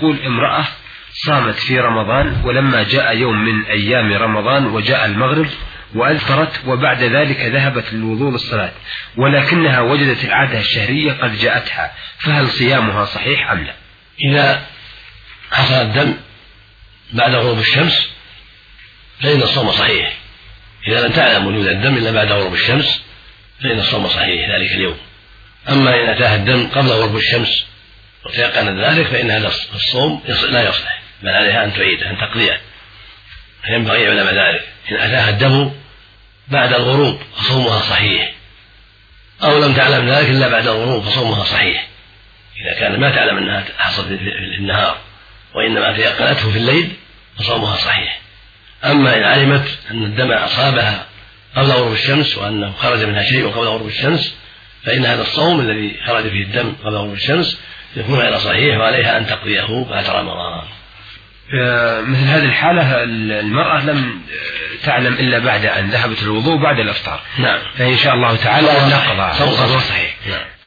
تقول امرأة صامت في رمضان، ولما جاء يوم من أيام رمضان وجاء المغرب وأذكرت، وبعد ذلك ذهبت للوضوء للصلاة، ولكنها وجدت العادة الشهرية قد جاءتها، فهل صيامها صحيح أم لا؟ إذا حصل الدم بعد غروب الشمس فإن الصوم صحيح. إذا لم تعلم وجود الدم إلا بعد غروب الشمس فإن الصوم صحيح ذلك اليوم. أما إن أتاها الدم قبل غروب الشمس وتيقنت ذلك فإن هذا الصوم لا يصلح، بل عليها أن تعيده، أن تقضيه. فينبغي علماء ذلك إن أتاها الدم بعد الغروب فصومها صحيح، أو لم تعلم ذلك إلا بعد الغروب فصومها صحيح إذا كان ما تعلم أنها حصلت في النهار وإنما تيقنته في الليل فصومها صحيح. أما إن علمت أن الدم أصابها قبل غروب الشمس وأنه خرج منها شيء قبل غروب الشمس فإن هذا الصوم الذي خرج فيه الدم قبل غروب الشمس يكون غير صحيح، وعليها أن تقضيه بعد رمضان. مثل هذه الحالة المرأة لم تعلم إلا بعد أن ذهبت الوضوء بعد الإفطار. نعم. فإن شاء الله تعالى نقضى صحيح. نعم.